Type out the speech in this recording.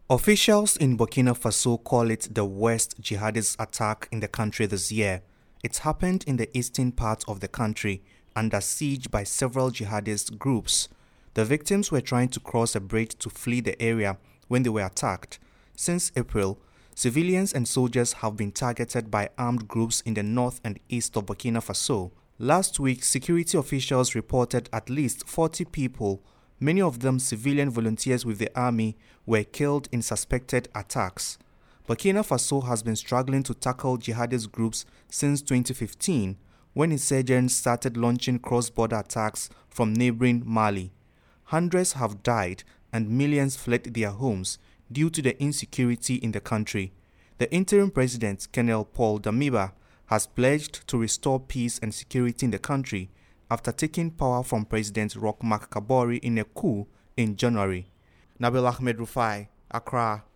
Officials in Burkina Faso call it the worst jihadist attack in the country this year. It happened in the eastern part of the country, under siege by several jihadist groups. The victims were trying to cross a bridge to flee the area when they were attacked. Since April, civilians and soldiers have been targeted by armed groups in the north and east of Burkina Faso. Last week, security officials reported at least 40 people, many of them civilian volunteers with the army, were killed in suspected attacks. Burkina Faso has been struggling to tackle jihadist groups since 2015, when insurgents started launching cross-border attacks from neighboring Mali. Hundreds have died and millions fled their homes due to the insecurity in the country. The interim president, Colonel Paul Damiba, has pledged to restore peace and security in the country after taking power from President Roch Marc Kabore in a coup in January. Nabil Ahmed Rufai, Accra.